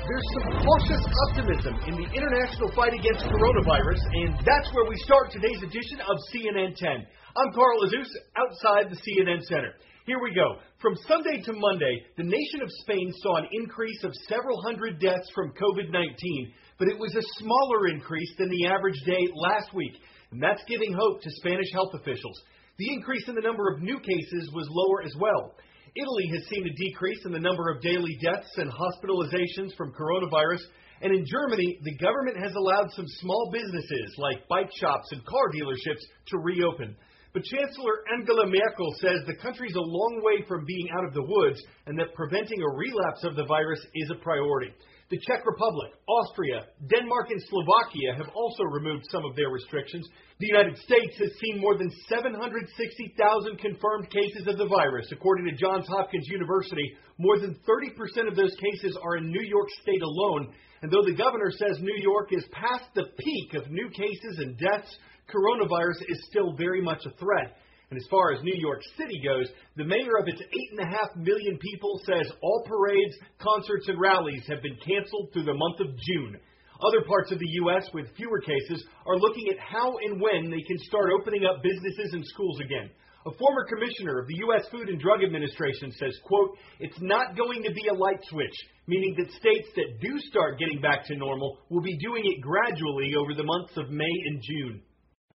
There's some cautious optimism in the international fight against coronavirus, and that's where we start today's edition of CNN 10. I'm Carl Azuz, outside the CNN Center. Here we go. From Sunday to Monday, the nation of Spain saw an increase of several hundred deaths from COVID-19, but it was a smaller increase than the average day last week, and that's giving hope to Spanish health officials. The increase in the number of new cases was lower as well. Italy has seen a decrease in the number of daily deaths and hospitalizations from coronavirus, and in Germany, the government has allowed some small businesses like bike shops and car dealerships to reopen. But Chancellor Angela Merkel says the country's a long way from being out of the woods and that preventing a relapse of the virus is a priority. The Czech Republic, Austria, Denmark, and Slovakia have also removed some of their restrictions. The United States has seen more than 760,000 confirmed cases of the virus. According to Johns Hopkins University, more than 30% of those cases are in New York State alone. And though the governor says New York is past the peak of new cases and deaths, coronavirus is still very much a threat. And as far as New York City goes, the mayor of its 8.5 million people says all parades, concerts, and rallies have been canceled through the month of June. Other parts of the U.S. with fewer cases are looking at how and when they can start opening up businesses and schools again. A former commissioner of the U.S. Food and Drug Administration says, quote, "It's not going to be a light switch," meaning that states that do start getting back to normal will be doing it gradually over the months of May and June.